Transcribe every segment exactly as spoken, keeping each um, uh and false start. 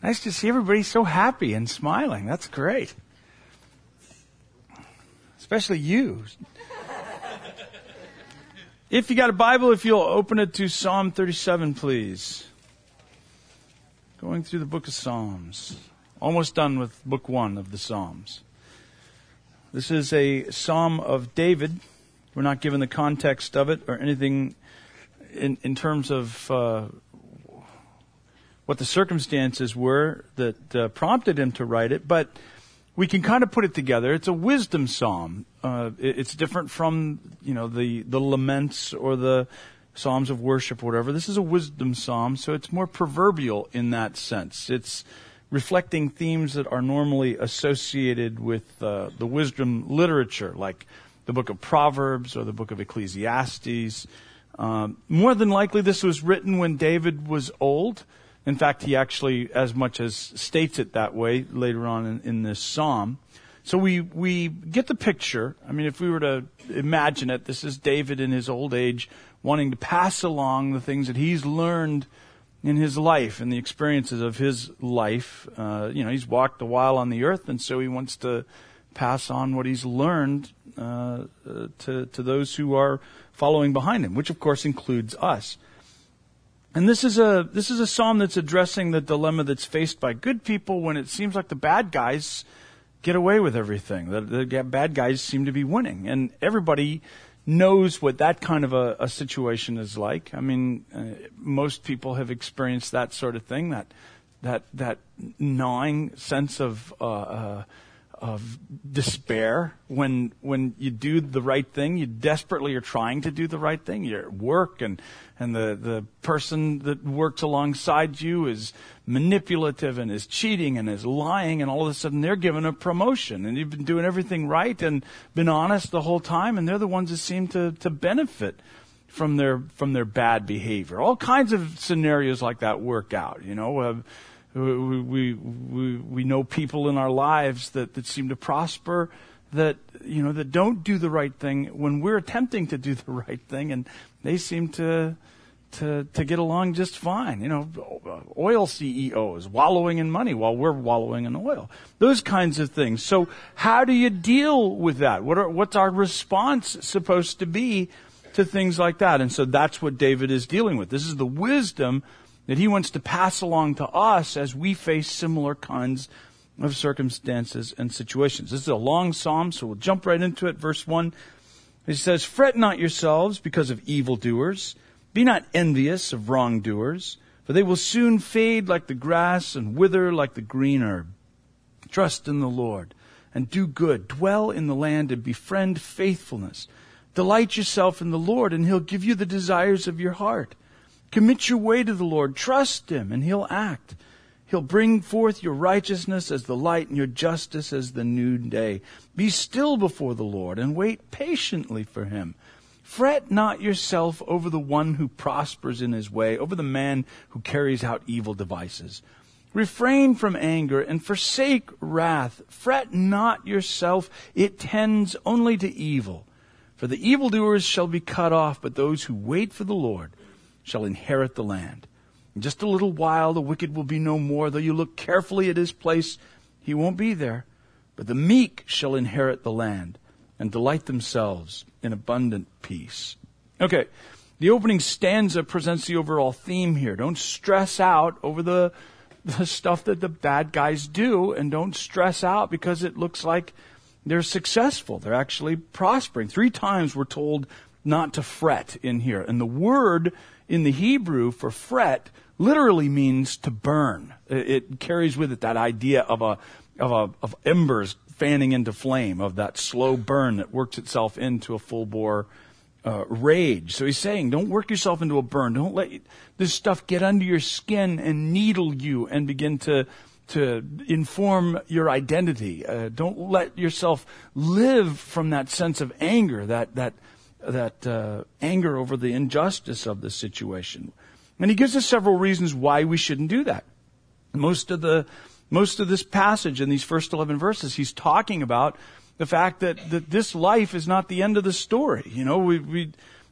Nice to see everybody so happy and smiling. That's great. Especially you. If you got a Bible, if you'll open it to Psalm thirty-seven, please. Going through the book of Psalms. Almost done with book one of the Psalms. This is a Psalm of David. We're not given the context of it or anything in, in terms of uh, what the circumstances were that uh, prompted him to write it, but we can kind of put it together. It's a wisdom psalm. Uh, it, it's different from, you know, the, the laments or the psalms of worship or whatever. This is a wisdom psalm, so it's more proverbial in that sense. It's reflecting themes that are normally associated with uh, the wisdom literature, like the book of Proverbs or the book of Ecclesiastes. Um, more than likely, this was written when David was old. In fact, he actually as much as states it that way later on in, in this psalm. So we, we get the picture. I mean, if we were to imagine it, this is David in his old age wanting to pass along the things that he's learned in his life and the experiences of his life. Uh, you know, he's walked a while on the earth, and so he wants to pass on what he's learned uh, uh, to, to those who are following behind him, which of course includes us. And this is a this is a psalm that's addressing the dilemma that's faced by good people when it seems like the bad guys get away with everything. The, the bad guys seem to be winning, and everybody knows what that kind of a, a situation is like. I mean, uh, most people have experienced that sort of thing, that that that gnawing sense of uh, uh, of despair when when you do the right thing. You desperately are trying to do the right thing. You're at work, and and the the person that works alongside you is manipulative and is cheating and is lying, and all of a sudden they're given a promotion, and you've been doing everything right and been honest the whole time, and they're the ones that seem to to benefit from their from their bad behavior. All kinds of scenarios like that work out, you know. Uh, We, we, we, we know people in our lives that, that seem to prosper, that, you know, that don't do the right thing when we're attempting to do the right thing, and they seem to, to, to get along just fine. You know, oil C E Os wallowing in money while we're wallowing in oil. Those kinds of things. So how do you deal with that? What are, what's our response supposed to be to things like that? And so that's what David is dealing with. This is the wisdom that he wants to pass along to us as we face similar kinds of circumstances and situations. This is a long psalm, so we'll jump right into it. Verse one, it says, "Fret not yourselves because of evildoers. Be not envious of wrongdoers, for they will soon fade like the grass and wither like the green herb. Trust in the Lord and do good. Dwell in the land and befriend faithfulness. Delight yourself in the Lord, and he'll give you the desires of your heart. Commit your way to the Lord. Trust him, and he'll act. He'll bring forth your righteousness as the light and your justice as the noonday. Be still before the Lord and wait patiently for him. Fret not yourself over the one who prospers in his way, over the man who carries out evil devices. Refrain from anger and forsake wrath. Fret not yourself. It tends only to evil. For the evildoers shall be cut off, but those who wait for the Lord shall inherit the land. In just a little while the wicked will be no more. Though you look carefully at his place, he won't be there. But the meek shall inherit the land and delight themselves in abundant peace." Okay, the opening stanza presents the overall theme here. Don't stress out over the, the stuff that the bad guys do, and don't stress out because it looks like they're successful. They're actually prospering. Three times we're told not to fret in here. And the word in the Hebrew for fret literally means to burn. It carries with it that idea of a of a of embers fanning into flame, of that slow burn that works itself into a full bore uh, rage. So he's saying, don't work yourself into a burn. Don't let this stuff get under your skin and needle you and begin to to inform your identity. Uh, don't let yourself live from that sense of anger, that that. that uh, anger over the injustice of the situation. And he gives us several reasons why we shouldn't do that. Most of the most of this passage in these first eleven verses, he's talking about the fact that, that this life is not the end of the story. You know, we we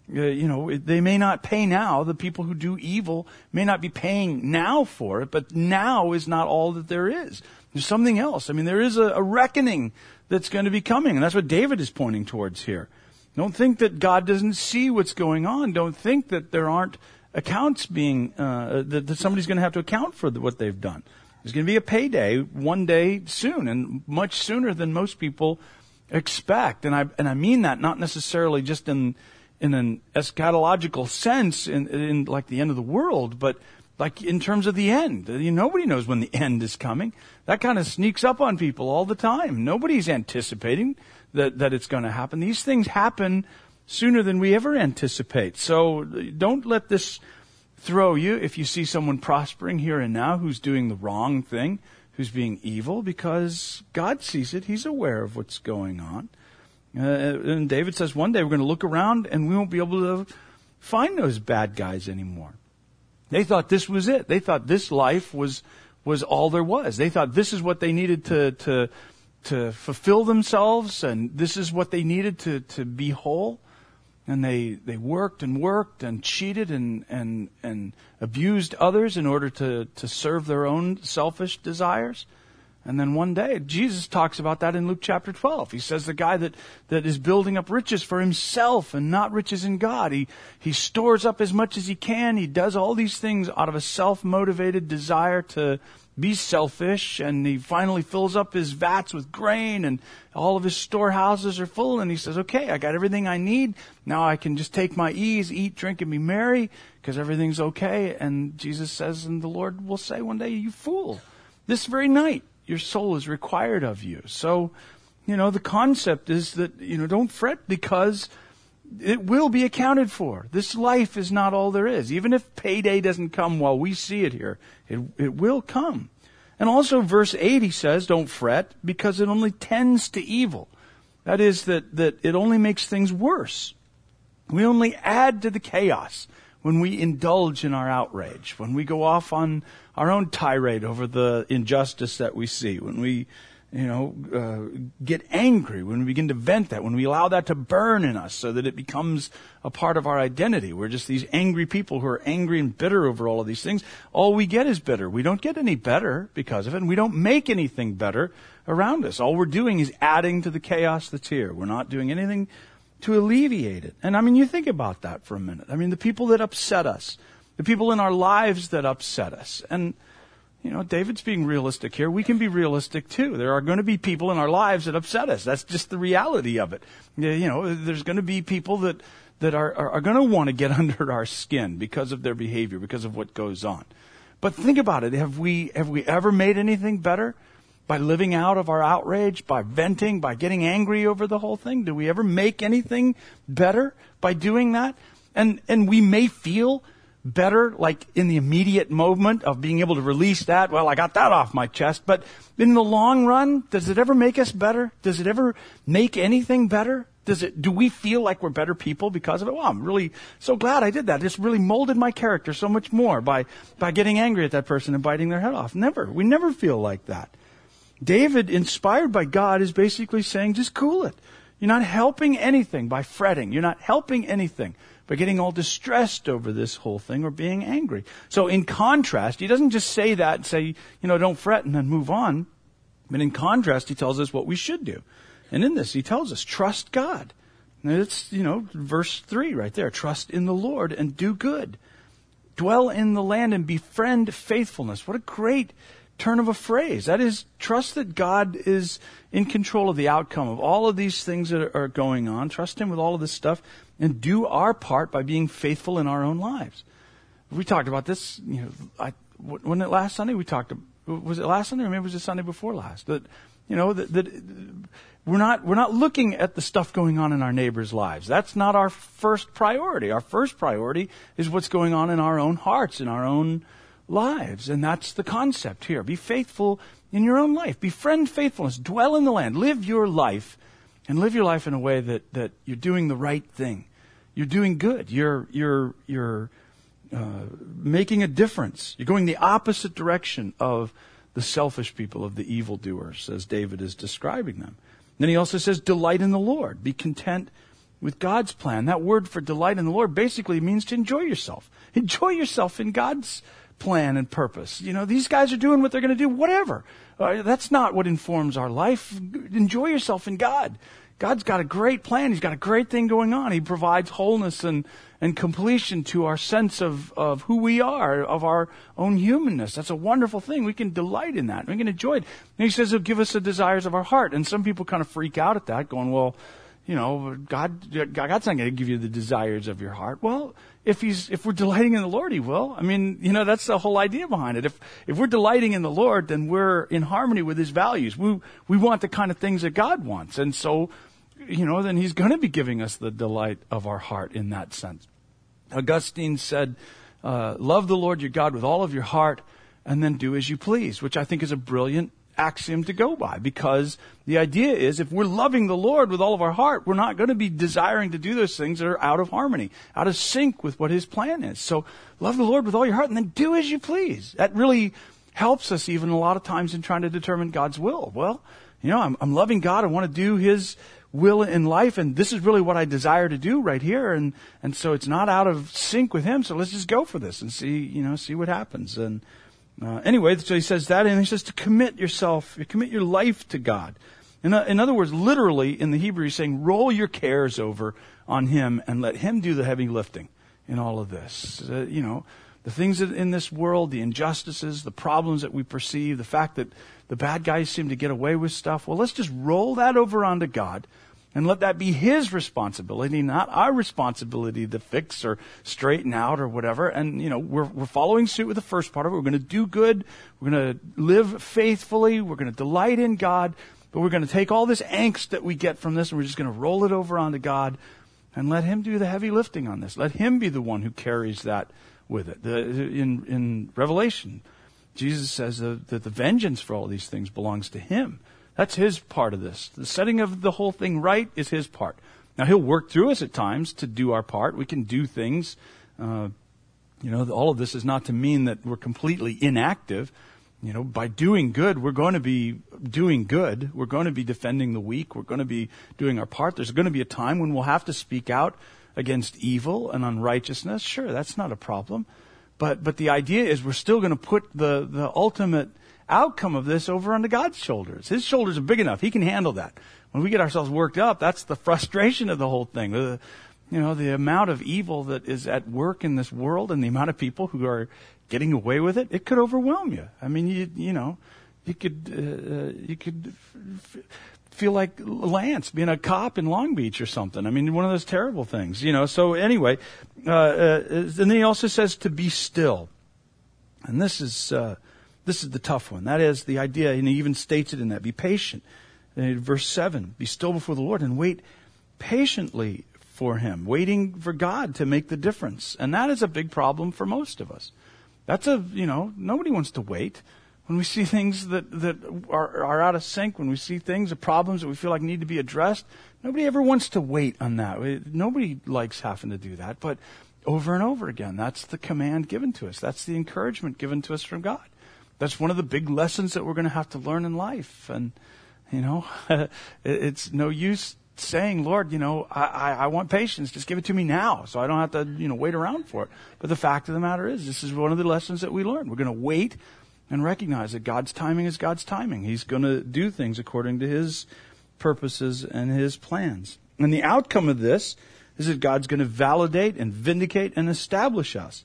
Uh, you know, they may not pay now. The people who do evil may not be paying now for it, but now is not all that there is. There's something else. I mean, there is a, a reckoning that's going to be coming, and that's what David is pointing towards here. Don't think that God doesn't see what's going on. Don't think that there aren't accounts being, uh, that, that somebody's going to have to account for the, what they've done. There's going to be a payday one day soon, and much sooner than most people expect. And I, and I mean that not necessarily just in, in an eschatological sense, in, in like the end of the world, but like in terms of the end. You know, nobody knows when the end is coming. That kind of sneaks up on people all the time. Nobody's anticipating that, that it's going to happen. These things happen sooner than we ever anticipate. So don't let this throw you if you see someone prospering here and now who's doing the wrong thing, who's being evil, because God sees it. He's aware of what's going on. Uh, and David says one day we're going to look around and we won't be able to find those bad guys anymore. They thought this was it. They thought this life was was all there was. They thought this is what they needed to to to fulfill themselves, and this is what they needed to to be whole. And they they worked and worked and cheated and and and abused others in order to to serve their own selfish desires. And then one day, Jesus talks about that in Luke chapter twelve. He says the guy that, that is building up riches for himself and not riches in God. He, he stores up as much as he can. He does all these things out of a self-motivated desire to be selfish. And he finally fills up his vats with grain and all of his storehouses are full. And he says, okay, I got everything I need. Now I can just take my ease, eat, drink, and be merry because everything's okay. And Jesus says, and the Lord will say one day, you fool, this very night your soul is required of you. So, you know, the concept is that, you know, don't fret because it will be accounted for. This life is not all there is. Even if payday doesn't come while we see it here, it, it will come. And also verse eight, he says, don't fret because it only tends to evil. That is that, that it only makes things worse. We only add to the chaos when we indulge in our outrage, when we go off on our own tirade over the injustice that we see, when we, you know, uh, get angry, when we begin to vent that, when we allow that to burn in us so that it becomes a part of our identity. We're just these angry people who are angry and bitter over all of these things. All we get is bitter. We don't get any better because of it, and we don't make anything better around us. All we're doing is adding to the chaos that's here. We're not doing anything to alleviate it. And I mean, you think about that for a minute. I mean, the people that upset us, the people in our lives that upset us. And, you know, David's being realistic here. We can be realistic too. There are going to be people in our lives that upset us. That's just the reality of it. You know, there's going to be people that, that are, are, are going to want to get under our skin because of their behavior, because of what goes on. But think about it. Have we, have we ever made anything better by living out of our outrage, by venting, by getting angry over the whole thing? Do we ever make anything better by doing that? And, and we may feel better, like in the immediate moment of being able to release that. Well, I got that off my chest. But in the long run, does it ever make us better? Does it ever make anything better? Does it, do we feel like we're better people because of it? Well, I'm really so glad I did that. This really molded my character so much more by, by getting angry at that person and biting their head off. Never. We never feel like that. David, inspired by God, is basically saying, just cool it. You're not helping anything by fretting. You're not helping anything by getting all distressed over this whole thing or being angry. So in contrast, he doesn't just say that and say, you know, don't fret and then move on. But in contrast, he tells us what we should do. And in this, he tells us, trust God. And it's, you know, verse three right there. Trust in the Lord and do good. Dwell in the land and befriend faithfulness. What a great turn of a phrase. That is, trust that God is in control of the outcome of all of these things that are going on. Trust Him with all of this stuff and do our part by being faithful in our own lives. We talked about this, you know, I, wasn't it last Sunday? We talked, was it last Sunday or maybe it was the Sunday before last? That, you know, that, that we're not, we're not looking at the stuff going on in our neighbors' lives. That's not our first priority. Our first priority is what's going on in our own hearts, in our own lives. And that's the concept here. Be faithful in your own life. Befriend faithfulness. Dwell in the land. Live your life and live your life in a way that, that you're doing the right thing. You're doing good. You're, you're, you're, uh, making a difference. You're going the opposite direction of the selfish people, of the evildoers, as David is describing them. Then he also says, delight in the Lord. Be content with God's plan. That word for delight in the Lord basically means to enjoy yourself. Enjoy yourself in God's plan and purpose. You know, these guys are doing what they're going to do, whatever. Uh, that's not what informs our life. Enjoy yourself in God. God's got a great plan. He's got a great thing going on. He provides wholeness and, and completion to our sense of, of who we are, of our own humanness. That's a wonderful thing. We can delight in that. We can enjoy it. And he says he'll give us the desires of our heart. And some people kind of freak out at that, going, well, you know, God, God's not going to give you the desires of your heart. Well, if he's, if we're delighting in the Lord, he will. I mean, you know, that's the whole idea behind it. If, if we're delighting in the Lord, then we're in harmony with his values. We, we want the kind of things that God wants. And so, you know, then he's going to be giving us the delight of our heart in that sense. Augustine said, uh, love the Lord your God with all of your heart and then do as you please, which I think is a brilliant axiom to go by, because the idea is if we're loving the Lord with all of our heart, we're not going to be desiring to do those things that are out of harmony, out of sync with what his plan is. So love the Lord with all your heart and then do as you please. That really helps us even a lot of times in trying to determine God's will. Well, you know, I'm, I'm loving God. I want to do his will in life, and this is really what I desire to do right here, and and so it's not out of sync with him, so let's just go for this and see, you know, see what happens. And uh, anyway, so he says that, and he says to commit yourself, commit your life to God. In, uh, in other words, literally in the Hebrew, he's saying roll your cares over on him and let him do the heavy lifting in all of this. Uh, you know, the things that in this world, the injustices, the problems that we perceive, the fact that the bad guys seem to get away with stuff. Well, let's just roll that over onto God and let that be his responsibility, not our responsibility to fix or straighten out or whatever. And, you know, we're, we're following suit with the first part of it. We're going to do good. We're going to live faithfully. We're going to delight in God. But we're going to take all this angst that we get from this and we're just going to roll it over onto God and let him do the heavy lifting on this. Let him be the one who carries that with it. The, in, in Revelation, Jesus says that the vengeance for all these things belongs to him. That's his part of this. The setting of the whole thing right is his part. Now, he'll work through us at times to do our part. We can do things. Uh, you know, all of this is not to mean that we're completely inactive. You know, by doing good, we're going to be doing good. We're going to be defending the weak. We're going to be doing our part. There's going to be a time when we'll have to speak out against evil and unrighteousness. Sure, that's not a problem. But but the idea is we're still going to put the, the ultimate outcome of this over onto God's shoulders. His shoulders are big enough. He can handle that. When we get ourselves worked up, that's the frustration of the whole thing. The, you know, the amount of evil that is at work in this world and the amount of people who are getting away with it, it could overwhelm you. I mean, you you know, you could uh, you could f- feel like Lance being a cop in Long Beach or something. I mean, one of those terrible things, you know. So anyway, uh, uh, and then he also says to be still, and this is uh, this is the tough one. That is the idea, and he even states it in that: be patient. In verse seven, be still before the Lord and wait patiently for him, waiting for God to make the difference, and that is a big problem for most of us. That's a, you know, nobody wants to wait. When we see things that, that are, are out of sync, when we see things, or problems that we feel like need to be addressed, nobody ever wants to wait on that. Nobody likes having to do that. But over and over again, that's the command given to us. That's the encouragement given to us from God. That's one of the big lessons that we're going to have to learn in life. And, you know, it's no use saying, Lord, you know, I, I, I want patience. Just give it to me now so I don't have to, you know, wait around for it. But the fact of the matter is, this is one of the lessons that we learn. We're going to wait and recognize that God's timing is God's timing. He's going to do things according to his purposes and his plans. And the outcome of this is that God's going to validate and vindicate and establish us.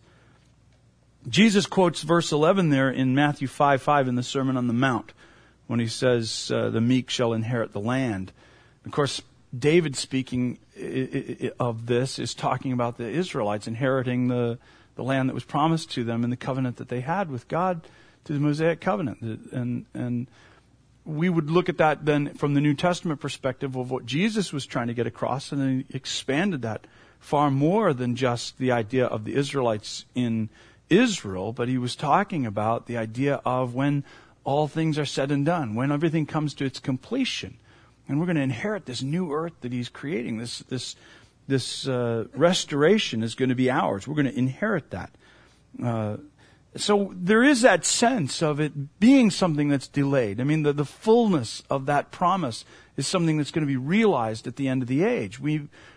Jesus quotes verse eleven there in Matthew five five in the Sermon on the Mount when he says, uh, the meek shall inherit the land. Of course, David speaking of this is talking about the Israelites inheriting the, the land that was promised to them in the covenant that they had with God through the Mosaic covenant. And, and we would look at that then from the New Testament perspective of what Jesus was trying to get across, and then he expanded that far more than just the idea of the Israelites in Israel, but he was talking about the idea of when all things are said and done, when everything comes to its completion. And we're going to inherit this new earth that he's creating. This this this uh, restoration is going to be ours. We're going to inherit that. Uh, so there is that sense of it being something that's delayed. I mean, the, the fullness of that promise is something that's going to be realized at the end of the age. We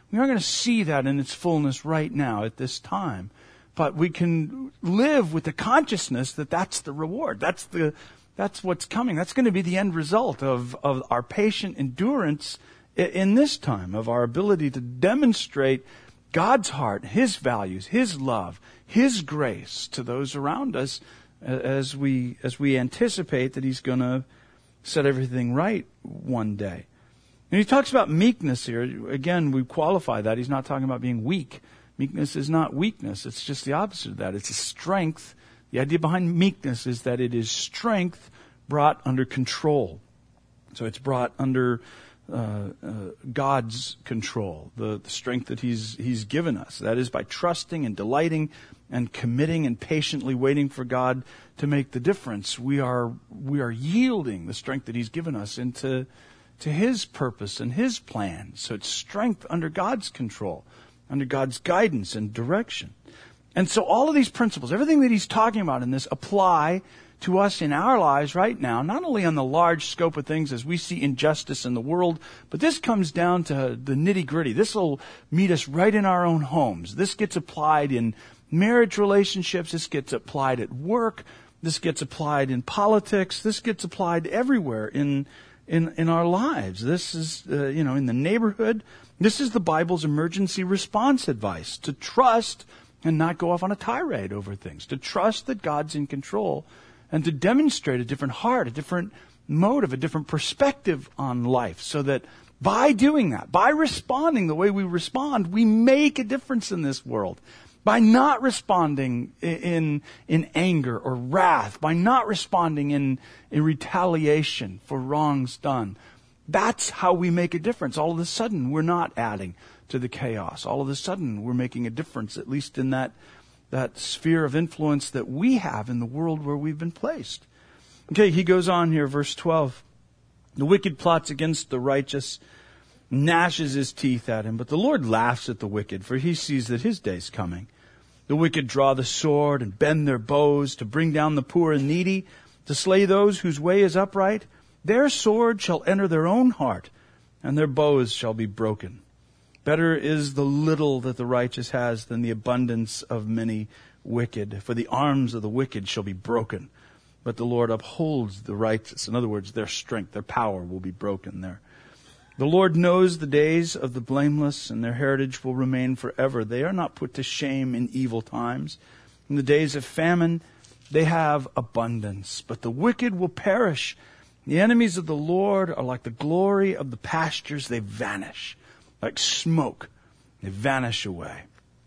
We aren't going to see that in its fullness right now at this time. But we can live with the consciousness that that's the reward. That's the, that's what's coming. That's going to be the end result of, of our patient endurance in this time, of our ability to demonstrate God's heart, His values, His love, His grace to those around us as we, as we anticipate that He's going to set everything right one day. And he talks about meekness here. Again, we qualify that. He's not talking about being weak. Meekness is not weakness. It's just the opposite of that. It's a strength. The idea behind meekness is that it is strength brought under control. So it's brought under uh, uh, God's control, the, the strength that He's He's given us. That is by trusting and delighting and committing and patiently waiting for God to make the difference. We are we are yielding the strength that He's given us into to His purpose and His plan. So it's strength under God's control, under God's guidance and direction. And so all of these principles, everything that he's talking about in this, apply to us in our lives right now, not only on the large scope of things as we see injustice in the world, but this comes down to the nitty-gritty. This will meet us right in our own homes. This gets applied in marriage relationships. This gets applied at work. This gets applied in politics. This gets applied everywhere in In, in our lives. This is, uh, you know, in the neighborhood. This is the Bible's emergency response advice. To trust and not go off on a tirade over things. To trust that God's in control and to demonstrate a different heart, a different motive, a different perspective on life. So that by doing that, by responding the way we respond, we make a difference in this world. By not responding in in anger or wrath, by not responding in, in retaliation for wrongs done, that's how we make a difference. All of a sudden, we're not adding to the chaos. All of a sudden, we're making a difference, at least in that, that sphere of influence that we have in the world where we've been placed. Okay, he goes on here, verse twelve. The wicked plots against the righteous, gnashes his teeth at him, but the Lord laughs at the wicked, for He sees that his day's coming. The wicked draw the sword and bend their bows to bring down the poor and needy, to slay those whose way is upright. Their sword shall enter their own heart, and their bows shall be broken. Better is the little that the righteous has than the abundance of many wicked. For the arms of the wicked shall be broken, but the Lord upholds the righteous. In other words, their strength, their power will be broken there. The Lord knows the days of the blameless, and their heritage will remain forever. They are not put to shame in evil times. In the days of famine, they have abundance, but the wicked will perish. The enemies of the Lord are like the glory of the pastures. They vanish like smoke. They vanish away.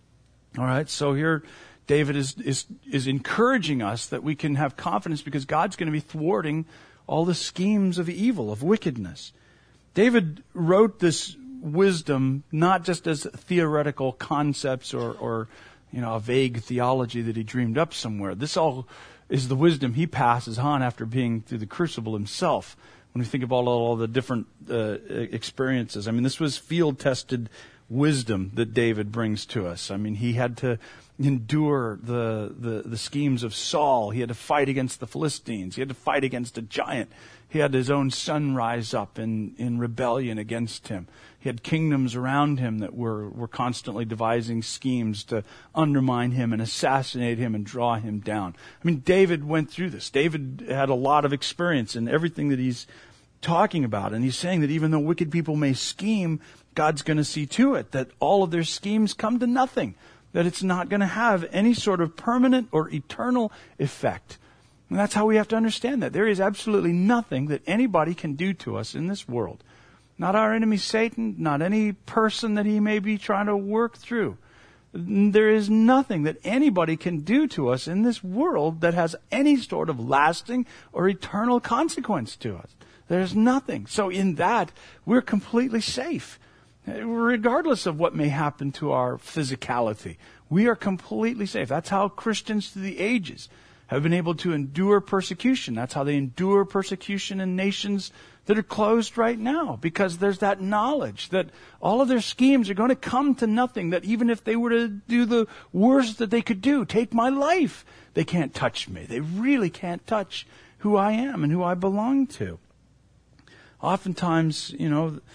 All right, so here David is, is, is encouraging us that we can have confidence because God's going to be thwarting all the schemes of evil, of wickedness. David wrote this wisdom not just as theoretical concepts or, or, you know, a vague theology that he dreamed up somewhere. This all is the wisdom he passes on after being through the crucible himself. When we think about all, all the different uh, experiences, I mean, this was field-tested wisdom that David brings to us. I mean, he had to endure the, the, the schemes of Saul. He had to fight against the Philistines. He had to fight against a giant. He had his own son rise up in, in rebellion against him. He had kingdoms around him that were, were constantly devising schemes to undermine him and assassinate him and draw him down. I mean, David went through this. David had a lot of experience in everything that he's talking about. And he's saying that even though wicked people may scheme, God's going to see to it that all of their schemes come to nothing, that it's not going to have any sort of permanent or eternal effect. And that's how we have to understand that. There is absolutely nothing that anybody can do to us in this world. Not our enemy Satan, not any person that he may be trying to work through. There is nothing that anybody can do to us in this world that has any sort of lasting or eternal consequence to us. There's nothing. So in that, we're completely safe. Regardless of what may happen to our physicality, we are completely safe. That's how Christians through the ages have been able to endure persecution. That's how they endure persecution in nations that are closed right now, because there's that knowledge that all of their schemes are going to come to nothing, that even if they were to do the worst that they could do, take my life, they can't touch me. They really can't touch who I am and who I belong to. Oftentimes, you know,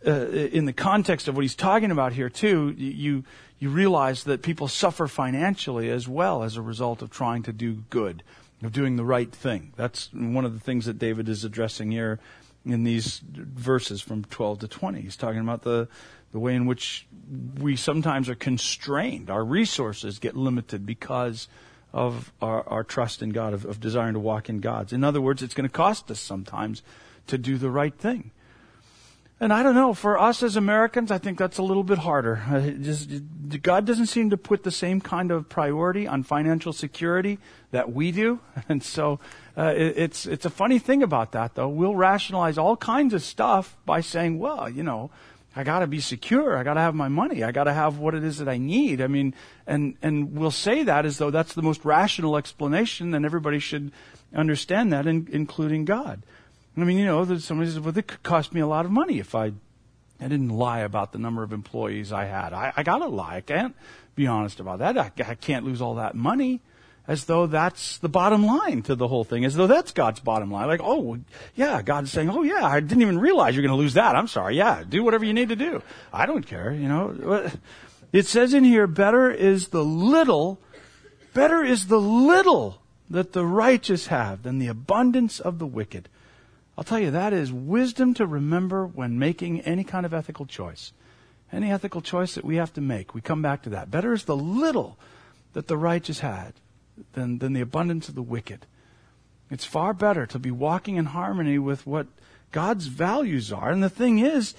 uh, in the context of what he's talking about here too, you you realize that people suffer financially as well as a result of trying to do good, of doing the right thing. That's one of the things that David is addressing here in these verses from twelve to twenty. He's talking about the the way in which we sometimes are constrained. Our resources get limited because of our, our trust in God, of, of desiring to walk in God's. In other words, it's going to cost us sometimes to do the right thing. And I don't know, for us as Americans, I think that's a little bit harder. Uh, just, God doesn't seem to put the same kind of priority on financial security that we do. And so uh, it, it's it's a funny thing about that, though. We'll rationalize all kinds of stuff by saying, well, you know, I got to be secure. I got to have my money. I got to have what it is that I need. I mean, and and we'll say that as though that's the most rational explanation, and everybody should understand that, in, including God. I mean, you know, somebody says, well, it could cost me a lot of money if I I didn't lie about the number of employees I had. I, I got to lie. I can't be honest about that. I, I can't lose all that money, as though that's the bottom line to the whole thing, as though that's God's bottom line. Like, oh, yeah, God's saying, oh, yeah, I didn't even realize you're going to lose that. I'm sorry. Yeah, do whatever you need to do. I don't care, you know. It says in here, better is the little, better is the little that the righteous have than the abundance of the wicked. I'll tell you, that is wisdom to remember when making any kind of ethical choice. Any ethical choice that we have to make, we come back to that. Better is the little that the righteous had than, than the abundance of the wicked. It's far better to be walking in harmony with what God's values are. And the thing is,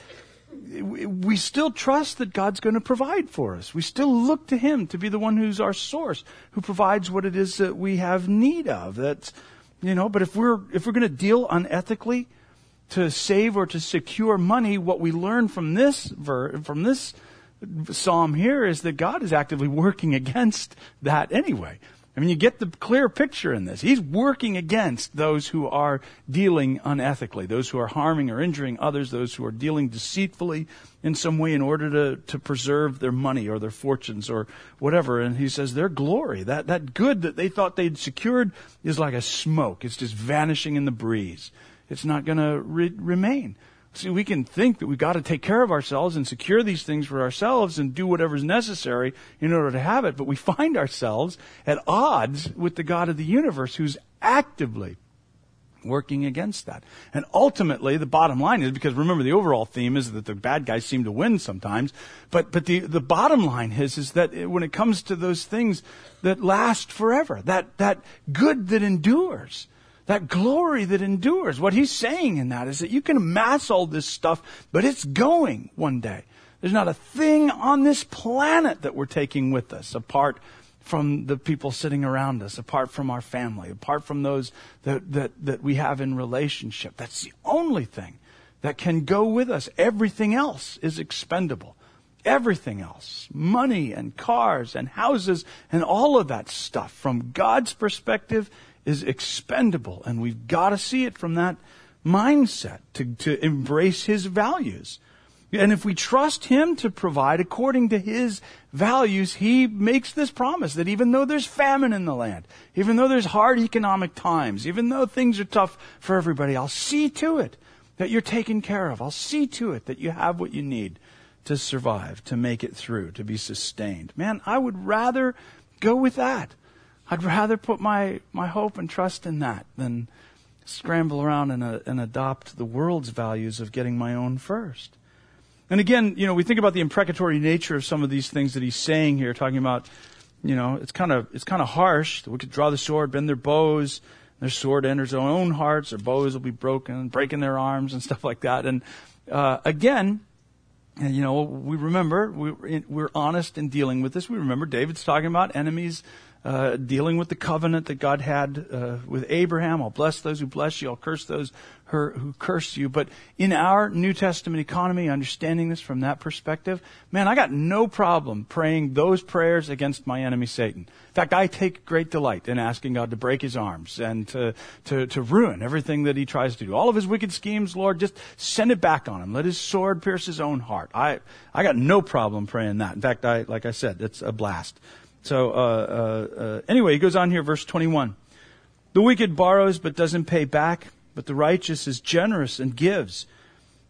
we still trust that God's going to provide for us. We still look to Him to be the one who's our source, who provides what it is that we have need of. That's, you know, but if we're if we're going to deal unethically to save or to secure money, what we learn from this ver- from this psalm here is that God is actively working against that anyway. I mean, you get the clear picture in this. He's working against those who are dealing unethically, those who are harming or injuring others, those who are dealing deceitfully in some way in order to, to preserve their money or their fortunes or whatever. And he says their glory, that, that good that they thought they'd secured, is like a smoke. It's just vanishing in the breeze. It's not going to re- remain. See, we can think that we've got to take care of ourselves and secure these things for ourselves and do whatever's necessary in order to have it, but we find ourselves at odds with the God of the universe, who's actively working against that. And ultimately, the bottom line is, because remember, the overall theme is that the bad guys seem to win sometimes, but but the, the bottom line is, is that when it comes to those things that last forever, that, that good that endures, that glory that endures. What he's saying in that is that you can amass all this stuff, but it's going one day. There's not a thing on this planet that we're taking with us, apart from the people sitting around us, apart from our family, apart from those that, that, that we have in relationship. That's the only thing that can go with us. Everything else is expendable. Everything else, money and cars and houses and all of that stuff, from God's perspective, is expendable, and we've got to see it from that mindset to, to embrace His values. And if we trust Him to provide according to His values, He makes this promise that even though there's famine in the land, even though there's hard economic times, even though things are tough for everybody, I'll see to it that you're taken care of. I'll see to it that you have what you need to survive, to make it through, to be sustained. Man, I would rather go with that. I'd rather put my, my hope and trust in that than scramble around and, uh, and adopt the world's values of getting my own first. And again, you know, we think about the imprecatory nature of some of these things that he's saying here, talking about, you know, it's kind of it's kind of harsh. We could draw the sword, bend their bows, their sword enters their own hearts, their bows will be broken, breaking their arms and stuff like that. And uh, again, and, you know, we remember, we, we're honest in dealing with this. We remember David's talking about enemies, Uh, dealing with the covenant that God had uh, with Abraham. I'll bless those who bless you. I'll curse those her, who curse you. But in our New Testament economy, understanding this from that perspective, man, I got no problem praying those prayers against my enemy Satan. In fact, I take great delight in asking God to break his arms and to, to, to ruin everything that he tries to do. All of his wicked schemes, Lord, just send it back on him. Let his sword pierce his own heart. I, I got no problem praying that. In fact, I, like I said, it's a blast. So, uh, uh, uh, anyway, he goes on here, verse twenty-one. The wicked borrows but doesn't pay back, but the righteous is generous and gives.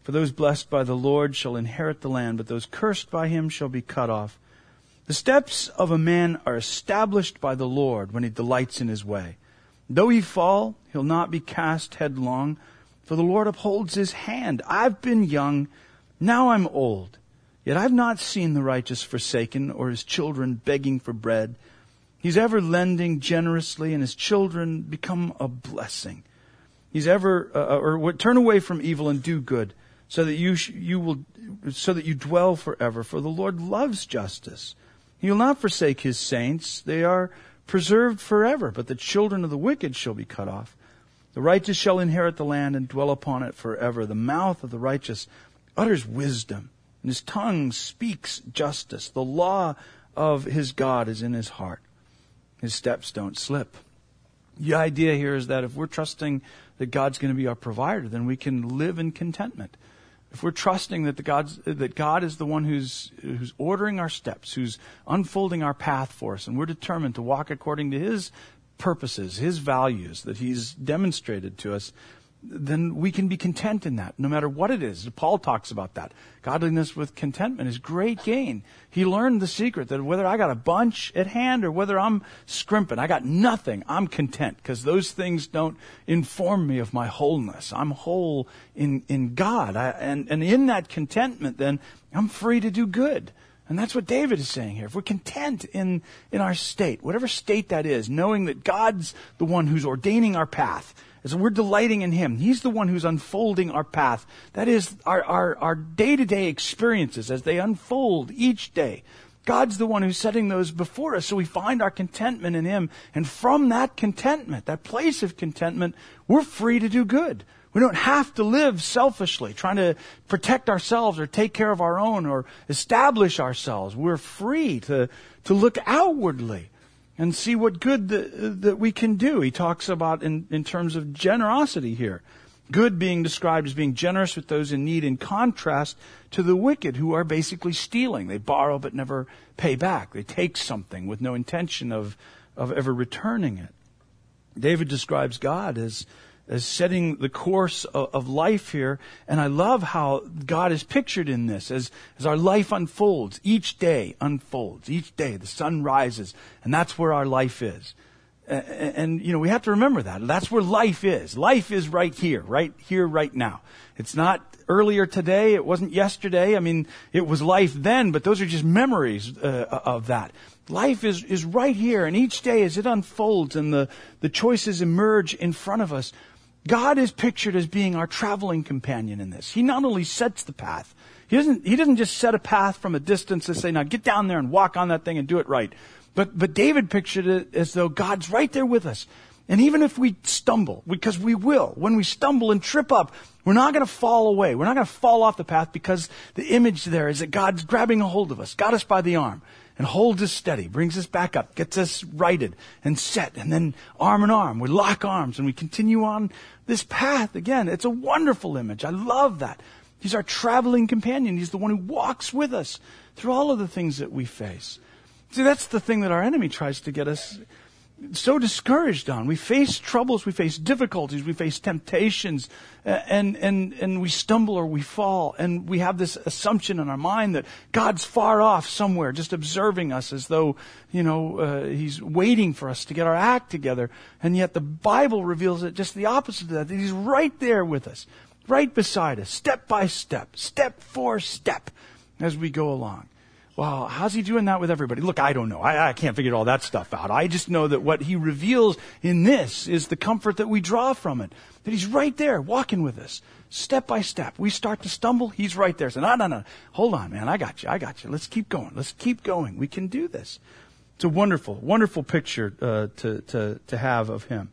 For those blessed by the Lord shall inherit the land, but those cursed by him shall be cut off. The steps of a man are established by the Lord when he delights in his way. Though he fall, he'll not be cast headlong, for the Lord upholds his hand. I've been young, now I'm old, yet I've not seen the righteous forsaken or his children begging for bread. He's ever lending generously, and his children become a blessing. He's ever, uh, or turn away from evil and do good, so that you sh- you will, so that you dwell forever. For the Lord loves justice. He will not forsake his saints; they are preserved forever. But the children of the wicked shall be cut off. The righteous shall inherit the land and dwell upon it forever. The mouth of the righteous utters wisdom, and his tongue speaks justice. The law of his God is in his heart. His steps don't slip. The idea here is that if we're trusting that God's going to be our provider, then we can live in contentment. If we're trusting that the God's, that God is the one who's who's ordering our steps, who's unfolding our path for us, and we're determined to walk according to his purposes, his values that he's demonstrated to us, then we can be content in that, no matter what it is. Paul talks about that. Godliness with contentment is great gain. He learned the secret that whether I got a bunch at hand or whether I'm scrimping, I got nothing, I'm content, because those things don't inform me of my wholeness. I'm whole in, in God. I, and, and in that contentment, then, I'm free to do good. And that's what David is saying here. If we're content in, in our state, whatever state that is, knowing that God's the one who's ordaining our path, as we're delighting in him, he's the one who's unfolding our path. That is our, our, our day-to-day experiences as they unfold each day. God's the one who's setting those before us, so we find our contentment in him. And from that contentment, that place of contentment, we're free to do good. We don't have to live selfishly, trying to protect ourselves or take care of our own or establish ourselves. We're free to, to look outwardly and see what good that, that we can do. He talks about in, in terms of generosity here. Good being described as being generous with those in need, in contrast to the wicked who are basically stealing. They borrow but never pay back. They take something with no intention of, of ever returning it. David describes God as as setting the course of, of life here. And I love how God is pictured in this as, as our life unfolds. Each day unfolds. Each day the sun rises. And that's where our life is. And, and, you know, we have to remember that. That's where life is. Life is right here, right here, right now. It's not earlier today. It wasn't yesterday. I mean, it was life then, but those are just memories uh, of that. Life is, is right here. And each day as it unfolds and the, the choices emerge in front of us, God is pictured as being our traveling companion in this. He not only sets the path. He doesn't, he doesn't just set a path from a distance and say, now get down there and walk on that thing and do it right. But, but David pictured it as though God's right there with us. And even if we stumble, because we will, when we stumble and trip up, we're not going to fall away. We're not going to fall off the path, because the image there is that God's grabbing a hold of us, got us by the arm, and holds us steady, brings us back up, gets us righted and set, and then arm in arm, we lock arms and we continue on this path again. It's a wonderful image. I love that. He's our traveling companion. He's the one who walks with us through all of the things that we face. See, that's the thing that our enemy tries to get us so discouraged on. We face troubles, we face difficulties, we face temptations, and, and, and we stumble or we fall, and we have this assumption in our mind that God's far off somewhere, just observing us as though, you know, uh, he's waiting for us to get our act together. And yet the Bible reveals it just the opposite of that, that he's right there with us, right beside us, step by step, step for step, as we go along. Well, how's he doing that with everybody? Look, I don't know. I, I can't figure all that stuff out. I just know that what he reveals in this is the comfort that we draw from it. That he's right there, walking with us, step by step. We start to stumble, he's right there. So, no, no, no. Hold on, man. I got you. I got you. Let's keep going. Let's keep going. We can do this. It's a wonderful, wonderful picture uh, to, to, to have of him.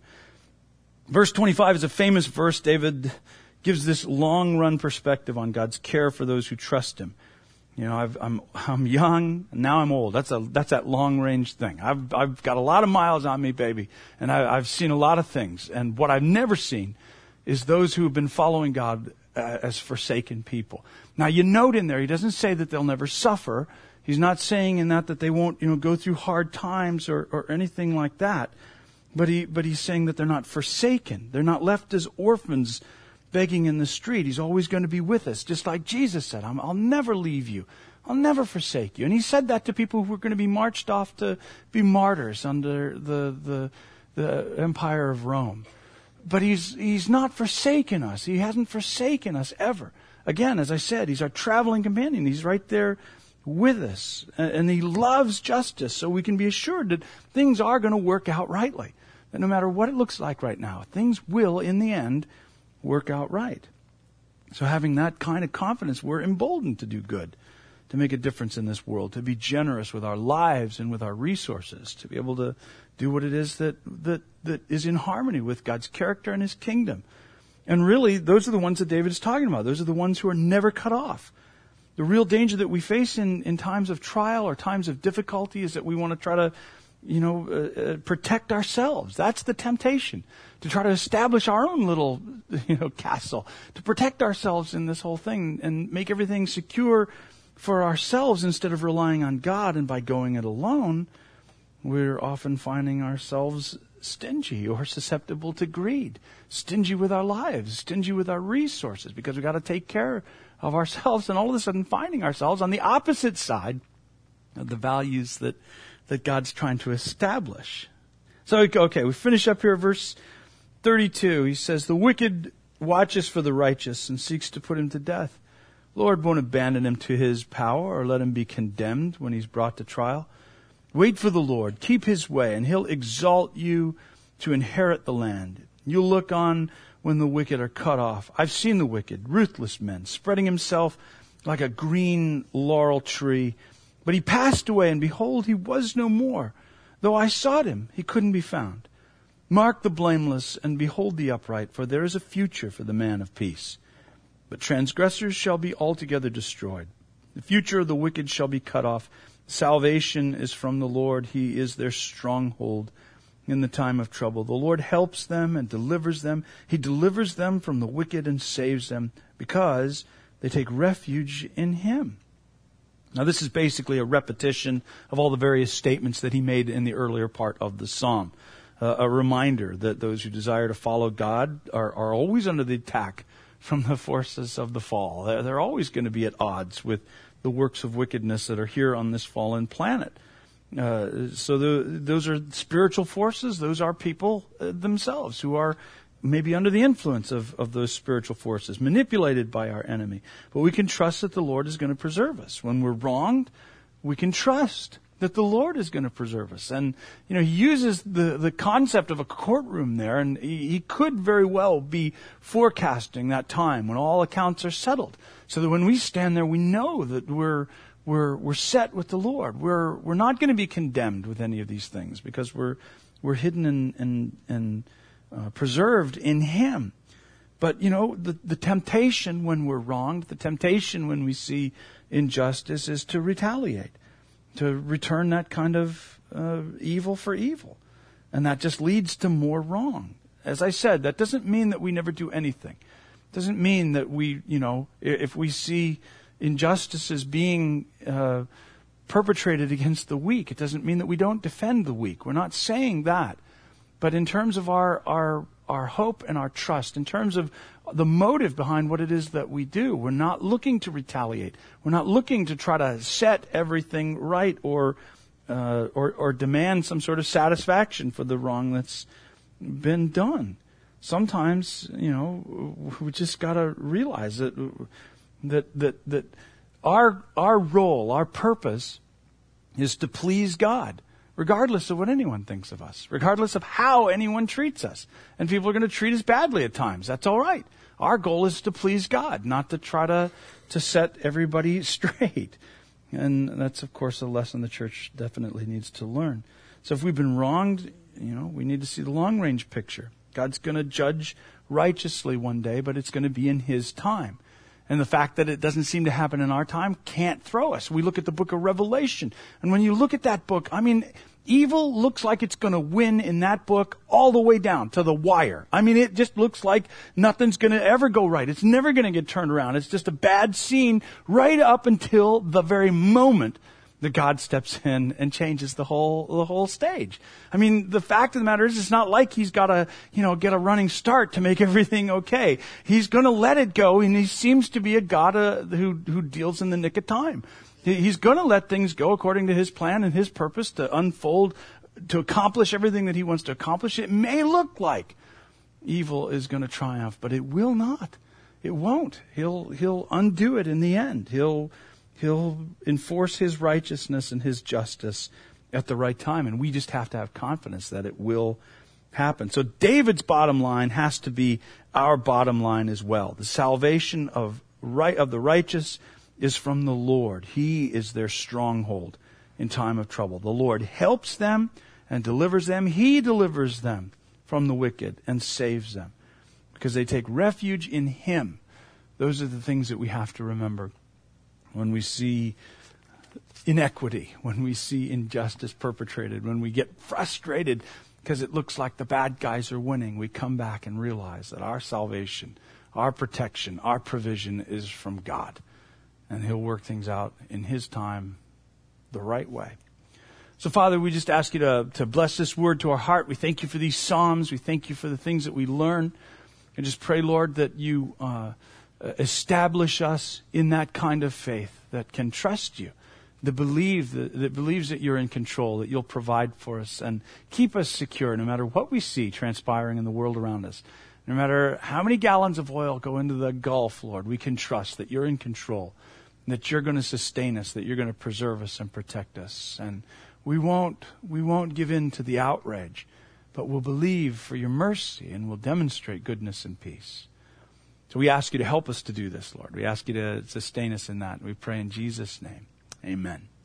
Verse twenty-five is a famous verse. David gives this long-run perspective on God's care for those who trust him. You know, I've, I'm I'm young, and now I'm old. That's a that's that long range thing. I've I've got a lot of miles on me, baby, and I, I've seen a lot of things. And what I've never seen is those who have been following God uh, as forsaken people. Now, you note in there, he doesn't say that they'll never suffer. He's not saying in that that they won't, you know, go through hard times or, or anything like that. But he but he's saying that they're not forsaken. They're not left as orphans begging in the street. He's always going to be with us, just like Jesus said, I'm, I'll never leave you. I'll never forsake you. And he said that to people who were going to be marched off to be martyrs under the, the, the empire of Rome. But he's, he's not forsaken us. He hasn't forsaken us ever. Again, as I said, he's our traveling companion. He's right there with us. And he loves justice, so we can be assured that things are going to work out rightly. That no matter what it looks like right now, things will, in the end, work out right. So having that kind of confidence, we're emboldened to do good, to make a difference in this world, to be generous with our lives and with our resources, to be able to do what it is that, that, that is in harmony with God's character and His kingdom. And really, those are the ones that David is talking about. Those are the ones who are never cut off. The real danger that we face in, in times of trial or times of difficulty is that we want to try to, you know, uh, uh, protect ourselves. That's the temptation, to try to establish our own little, you know, castle, to protect ourselves in this whole thing and make everything secure for ourselves instead of relying on God. And by going it alone, we're often finding ourselves stingy or susceptible to greed, stingy with our lives, stingy with our resources, because we've got to take care of ourselves, and all of a sudden finding ourselves on the opposite side of the values that, that God's trying to establish. So, okay, we finish up here at verse thirty-two. He says, the wicked watches for the righteous and seeks to put him to death. Lord won't abandon him to his power or let him be condemned when he's brought to trial. Wait for the Lord, keep his way, and he'll exalt you to inherit the land. You'll look on when the wicked are cut off. I've seen the wicked, ruthless men, spreading himself like a green laurel tree. But he passed away, and behold, he was no more. Though I sought him, he couldn't be found. Mark the blameless, and behold the upright, for there is a future for the man of peace. But transgressors shall be altogether destroyed. The future of the wicked shall be cut off. Salvation is from the Lord. He is their stronghold in the time of trouble. The Lord helps them and delivers them. He delivers them from the wicked and saves them because they take refuge in Him. Now, this is basically a repetition of all the various statements that he made in the earlier part of the psalm. Uh, a reminder that those who desire to follow God are, are always under the attack from the forces of the fall. They're, they're always going to be at odds with the works of wickedness that are here on this fallen planet. Uh, so the, those are spiritual forces. Those are people uh, themselves who are maybe under the influence of, of those spiritual forces, manipulated by our enemy. But we can trust that the Lord is going to preserve us. When we're wronged, we can trust that the Lord is going to preserve us. And, you know, he uses the, the concept of a courtroom there, and he, he could very well be forecasting that time when all accounts are settled. So that when we stand there, we know that we're we're we're set with the Lord. We're we're not going to be condemned with any of these things because we're we're hidden and and, and uh, preserved in Him. But, you know, the, the temptation when we're wronged, the temptation when we see injustice is to retaliate, to return that kind of uh, evil for evil. And that just leads to more wrong. As I said, that doesn't mean that we never do anything. It doesn't mean that we, you know, if we see injustices being uh, perpetrated against the weak, it doesn't mean that we don't defend the weak. We're not saying that. But in terms of our, our, our hope and our trust, in terms of the motive behind what it is that we do, we're not looking to retaliate. We're not looking to try to set everything right or, uh, or, or demand some sort of satisfaction for the wrong that's been done. Sometimes, you know, we just got to realize that that that that our our role, our purpose, is to please God, regardless of what anyone thinks of us, regardless of how anyone treats us. And people are going to treat us badly at times. That's all right. Our goal is to please God, not to try to to set everybody straight. And that's, of course, a lesson the church definitely needs to learn. So if we've been wronged, you know, we need to see the long-range picture. God's going to judge righteously one day, but it's going to be in His time. And the fact that it doesn't seem to happen in our time can't throw us. We look at the book of Revelation, and when you look at that book, I mean, evil looks like it's going to win in that book all the way down to the wire. I mean, it just looks like nothing's going to ever go right. It's never going to get turned around. It's just a bad scene right up until the very moment that God steps in and changes the whole the whole stage. I mean, the fact of the matter is, it's not like he's got to, you know, get a running start to make everything okay. He's going to let it go, and he seems to be a God uh, who who deals in the nick of time. He, he's going to let things go according to his plan and his purpose to unfold, to accomplish everything that he wants to accomplish. It may look like evil is going to triumph, but it will not. It won't. He'll he'll undo it in the end. He'll He'll enforce his righteousness and his justice at the right time. And we just have to have confidence that it will happen. So David's bottom line has to be our bottom line as well. The salvation of right of the righteous is from the Lord. He is their stronghold in time of trouble. The Lord helps them and delivers them. He delivers them from the wicked and saves them because they take refuge in Him. Those are the things that we have to remember. When we see inequity, when we see injustice perpetrated, when we get frustrated because it looks like the bad guys are winning, we come back and realize that our salvation, our protection, our provision is from God. And He'll work things out in His time the right way. So, Father, we just ask you to, to bless this word to our heart. We thank you for these Psalms. We thank you for the things that we learn. And just pray, Lord, that you Uh, establish us in that kind of faith that can trust you, that believe that, that believes that you're in control, that you'll provide for us and keep us secure no matter what we see transpiring in the world around us. No matter how many gallons of oil go into the Gulf, Lord, we can trust that you're in control, that you're going to sustain us, that you're going to preserve us and protect us. And we won't we won't give in to the outrage, but we'll believe for your mercy and we'll demonstrate goodness and peace. So we ask you to help us to do this, Lord. We ask you to sustain us in that. We pray in Jesus' name. Amen.